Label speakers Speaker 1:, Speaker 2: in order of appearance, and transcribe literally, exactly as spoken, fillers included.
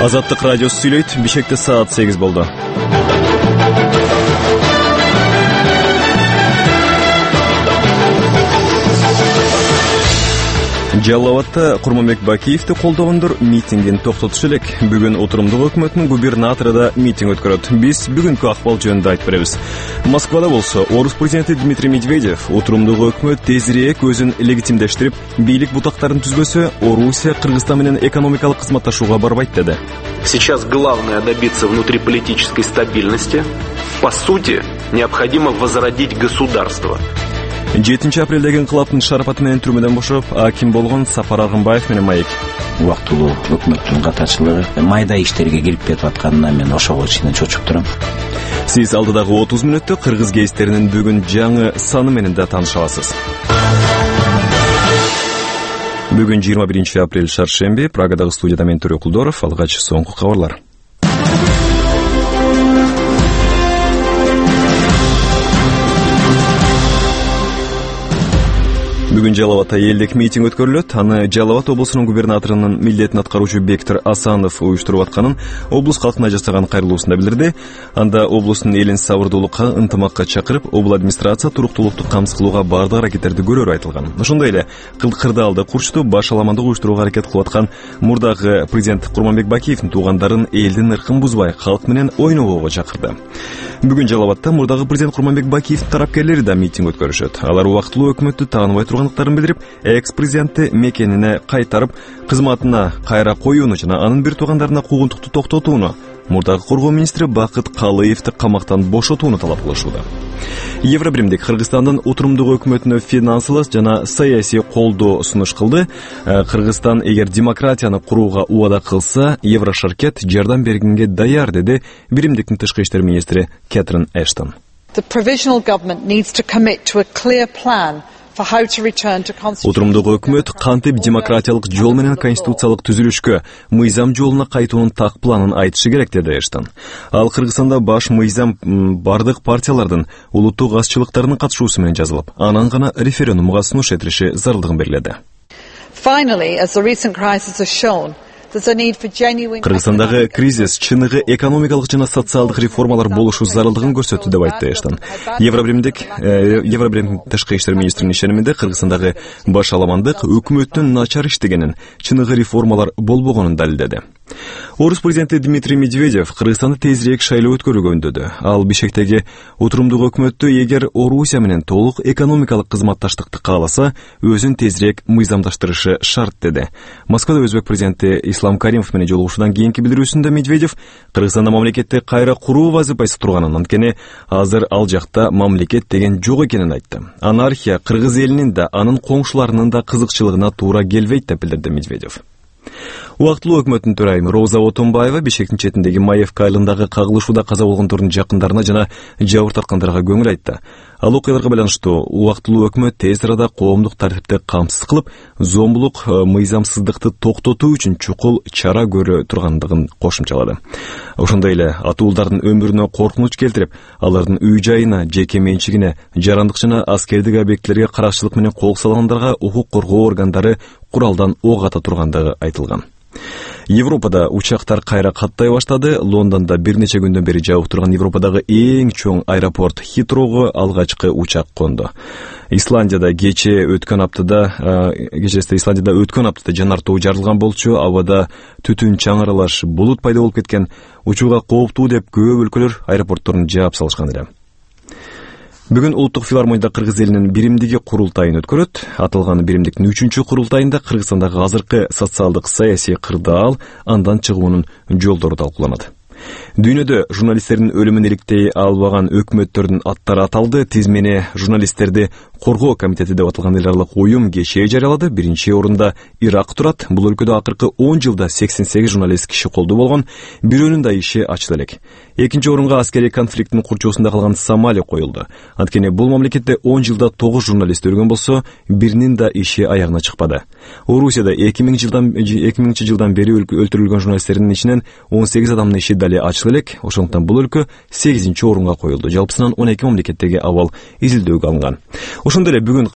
Speaker 1: Азаттык радиосу сүйлөйт. Бишкекте саат сегиз болду. Жалал Абадта Курманбек Бакиевди колдогондор митингин токтотушу элек. Бүгүн отурумдук өкмөттүн губернатору да митинг өткөрөт. Биз бүгүнкү акыбал жөнүндө айтып беребиз. Москвада болсо Орус президенти Дмитрий Медведев отурумдук өкмөт тезирээк өзүн легитимдештирип, бийлик бутактарын түзбөсө, Орусия Кыргызстан менен экономикалык кызматташууга барбайт деди.
Speaker 2: Сейчас главное добиться внутриполитической стабильности. По сути, необходимо возродить государство.
Speaker 1: жетинчи апрелдеги инкылаптын шарапаты менен түрмөдөн бошоп, аким болгон Сапар Аргынбаев менен маек.
Speaker 3: Убактылуу өкмөттүн катачылыгы майда иштерге кирип кетип атканына мен ошого кичине чочуп турам.
Speaker 1: Сиз алдыдагы отуз мүнөттө кыргыз гезиттеринин бүгүн жаңы саны менен да тааныша аласыз. Бүгүн жыйырма биринчи апрель шаршемби, Прагадагы студияда мен Төрө Кулдоров, алгач соңку кабарлар. Бүгүн Жалал Абадта элдик митинг өткөрүлөт. Аны Жалал Абад облусунун губернаторунун милдетин аткаруучу Бектир Асанов уюштуруп атканын облус калкына жасаган кайрылуусунда билдирди. Анда облустун элин сабырдуулукка, ынтымакка чакырып, обул администрация туруктуулукту камсыз кылууга бардык аракеттерди көрөрү айтылган. Ошондой эле кырдаалды курчту баш аламандык уюштурууга аракет кылып аткан мурдагы президент Курманбек Бакиевдин туугандарын элдин ыркын бузбай, калк менен ойногого чакырды. Бүгүн Жалал Абадта мурдагы президент Курманбек Бакиевдин тарапкерлери да митинг өткөрүшөт. Алар убактылуу өкмөттү тааныбай тургандыктарын билдирип, экс-президентти мекенине кайтарып, кызматына кайра коюуну жана анын бир туугандарына куугунтукту токтотууну, мурдагы коргоо министри Бакыт Калыевди камактан бошотууну талап кылышууда. Евробиримдик Кыргызстандын отурумдук өкмөтүнө финансылык жана саясий колдоо сунуш кылды. Кыргызстан эгер демократияны курууга убада кылса, Еврошаркет жардам бергенге даяр, деди биримдиктин тышкы иштер министри Кэтрин Эштон.
Speaker 4: The provisional government needs to commit to a clear plan.
Speaker 1: Отурумдук өкмөт кантип демократиялык жол менен конституциялык түзүлүшкө, мыйзам жолуна кайтуунун так планын айтышы керек, деди Эштон. Ал Кыргызстанда баш мыйзам бардык партиялардын улуттук азчылыктарынын катышуусу менен жазылып, анан гана референдумга сунуш этилиши зарылдыгын белгиледи.
Speaker 4: Finally, as the recent crisis has shown,
Speaker 1: Кыргызстандагы кризис чыныгы экономикалык жана социалдык реформалар болушу зарылдыгын көрсөттү деп айтты Эштон. Евробиримдик Евробирим тышкы иштер министринин ишениминде Кыргызстандагы баш аламандык өкмөттүн начар иштегенин, чыныгы реформалар болбогонун далилдеди. Орус президенти Дмитрий Медведев Кыргызстанды тезирээк шайлоо өткөрүүгө үндөдү. Ал Бишкектеги отурумдук өкмөттү эгер Орусия менен толук экономикалык кызматташтыкты кааласа, өзүн тезирээк мыйзамдаштырышы шарт, деди. Москвада өзбек президенти Ислам Каримов менен жолугушуудан кийинки билдирүүсүндө Медведев Кыргызстанда мамлекетти кайра куруу вазифасы турганын, анткени азыр ал жакта мамлекет деген жок экенин айтты. Анархия кыргыз элинин да, анын коңшуларынын да кызыкчылыгына туура келбейт деп билдирди Медведев. Убактылуу өкмөттүн төрайымы Роза Отунбаева Бишкектин четиндеги Маевка айылындагы кагылышууда каза болгондордун жакындарына жана жабыр тарткандарга көңүл айтты. Ал окуяларга байланыштуу убактылуу өкмөт тез арада коомдук тартипти камсыз кылып, зомбулук, мыйзамсыздыкты токтотуу үчүн чукул чара көрө тургандыгын кошумчалады. Ошондой эле атуулдардын өмүрүнө коркунуч келтирип, алардын үй-жайына, жеке менчигине, жарандык жана аскердик объектилерге карашчылык менен кол салгандарга укук коргоо органдары куралдан ок ата тургандыгы айтылган. Европада учактар кайра каттай баштады. Лондондо бир нече күндөн бери жабык турган Европадагы эң чоң аэропорт Хитрого алгачкы учак конду. Исландияда кече өткөн аптада, кечеси Исландияда өткөн аптада жанар тоо жарылган болчу, абада түтүн чаң аралаш булут пайда болуп кеткен. Учууга кооптуу деп көп өлкөлөр аэропортторун жаап салышкан эле. Бүгүн Улуттук филармонияда кыргыз элинин биримдиги курултайын өткөрөт. Аталган биримдиктин үчүнчү курултайында Кыргызстандагы азыркы социалдык саясий кырдаал, андан чыгуунун жолдору талкууланат. Дүйнөдө журналисттердин өлүмүн иликтей албаган өкмөттөрдүн аттары аталды. Тизмени журналисттерди коргоо комитети деп аталган эл аралык уюм кечээ жарыялады. Биринчи орунда Ирак турат. Бул өлкөдө акыркы он жылда сексен сегиз журналист киши колдуу болгон. Бирөөнүн да иши ачыла элек. Экинчи орунга аскерий конфликттин курчоосунда калган Сомали коюлду. Анткени бул мамлекетте он жылда тогуз журналист өлгөн болсо, биринин да иши аягына чыкпады. Орусияда эки миңинчи жылдан бери өлтүрүлгөн журналисттердин ичинен он сегиз адамдын иши дали ачыла элек. Ошондуктан бул өлкө сегизинчи орунга коюлду. Жалпысынан он эки мамлекеттеги абал изилдөөгө алынган. Ошондой эле бүгүн